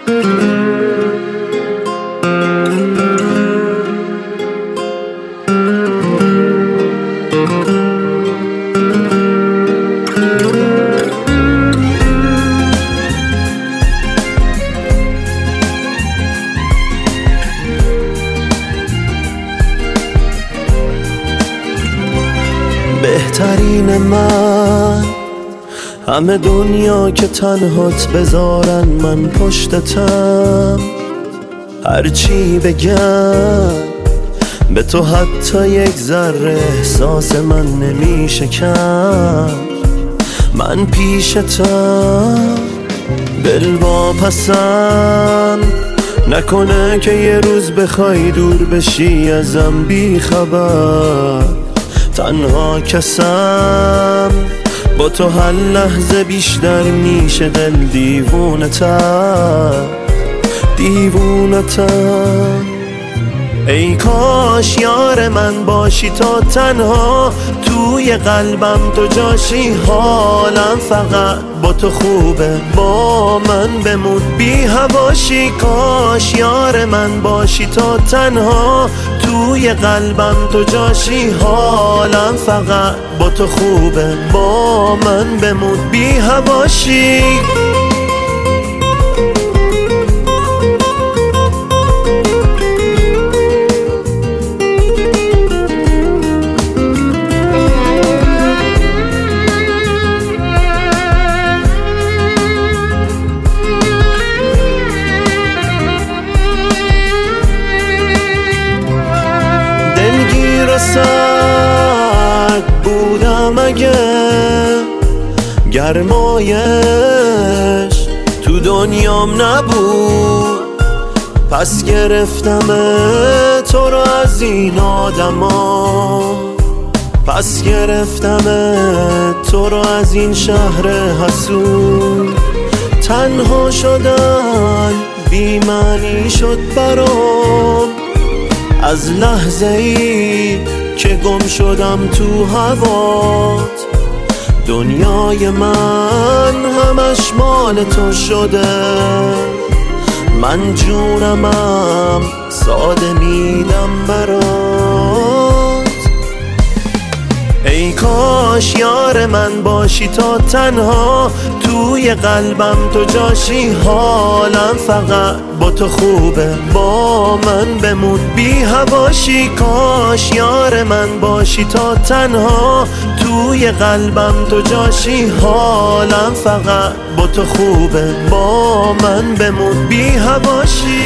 بهترین من همه دنیا که تنهات بذارن من پشتتم، هرچی بگم به تو حتی یک ذره احساس من نمیشه کم. من پیشتم دل واپسم، نکنه که یه روز بخوای دور بشی ازم بی خبر. تنها کسم با تو هر لحظه بیشتر میشه دل دیوونتم. ای کاش یار من باشی تا تنها توی قلبم تو جاشی. حالم فقط با تو خوبه، با من بمون بی هواشی. کاش یار من باشی تا تنها توی قلبم تو جاشی. حالم فقط با تو خوبه، با من بمون بی هواشی. سرد بودم اگه گرمایش تو دنیام نبود، پس گرفتم تو رو از این آدما. پس گرفتم تو رو از این شهر حسود. تنها شدن بی معنی شد برام، از لحظه ای که گم شدم تو هوات. دنیای من همش مال تو شده، من جونمم ساده میدم برات. ای کاش یار من باشی تا تنها توی قلبم تو جاشی. حالم فقط با تو خوبه، با من بمون بی هواشی. کاش یار من باشی تا تنها توی قلبم تو جاشی. حالم فقط با تو خوبه، با من بمون بی هواشی.